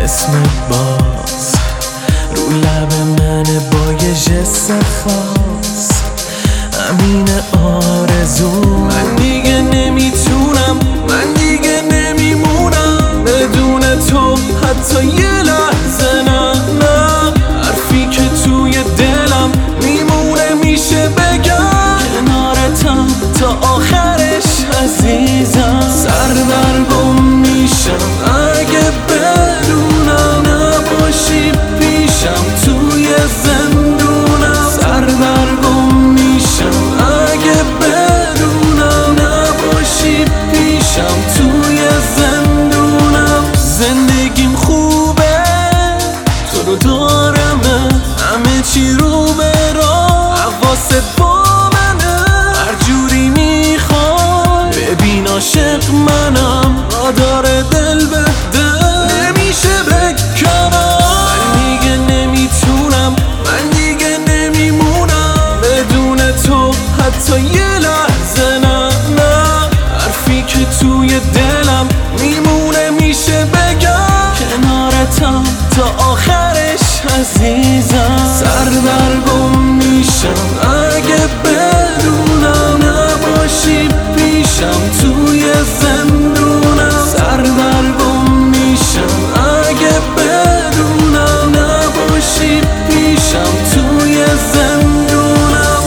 اسمت باز رو لب منه با یه جست خاص، همین آرزو. من دیگه نمیتونم، من دیگه نمیمونم بدون تو حتی یه لحظه. نه نه، حرفی که توی دلم میمونه میشه بگم کنارتم تا آخرش عزیزم. سردرگم میشم اگه بدونم نباشی پیشم توی زندونم. سردرگم میشم اگه بدونم نباشی پیشم توی زندونم. زندگیم خوبه تو رو دارمه، همه چی رو به راه، حواست با منه. هر جوری میخوای ببین عاشق منم، داره دل به دل نمیشه بکنم. من دیگه نمیتونم، من دیگه نمیمونم بدون تو حتی یه لحظه. نه نه، حرفی که توی دلم میمونه میشه بگم کنارتم تا آخرش عزیزم. سردرگم میشم اگه بدونم نباشی پیشم توی زندونم. سردرگم میشم اگه بدونم نباشی پیشم توی زندونم.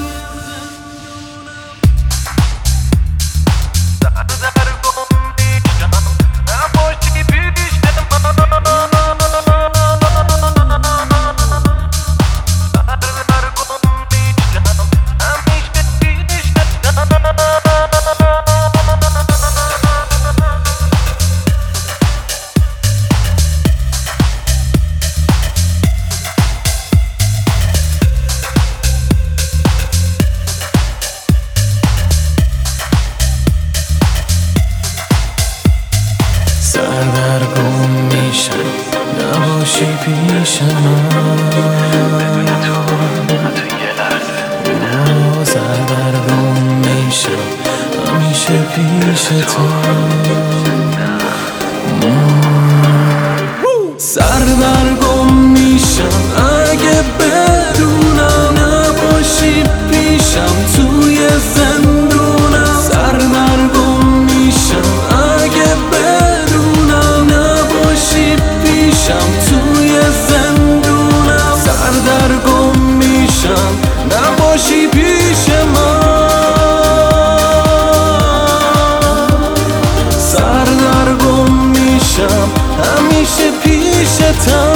سردرگم میشم نباشی پیشم. سردرگم میشم همیشه پیش تو. سردرگم میشم اگه بدونم نباشی پیشم توی زندونم. سردرگم میشم اگه بدونم نباشی پیشم توی زندونم. سردرگم میشم نباشی پیش من. سردرگم میشم همیشه پیشتم.